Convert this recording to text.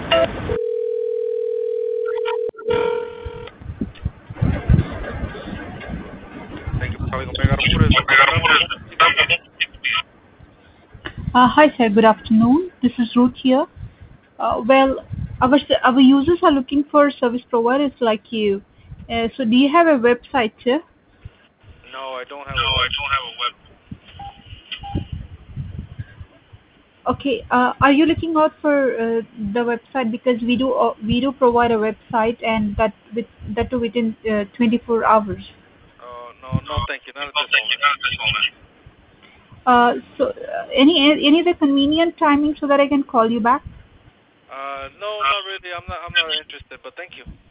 Thank you for calling Omega Motors. Hi, sir. Good afternoon. This is Ruth here. Well, our users are looking for service providers like you. So, do you have a website, sir? No, I don't have a web. Okay. Are you looking out for the website because we do provide a website and that too within 24 hours. No, thank you. Not at this moment. Any other convenient timing so that I can call you back? No, not really. I'm not interested, but thank you.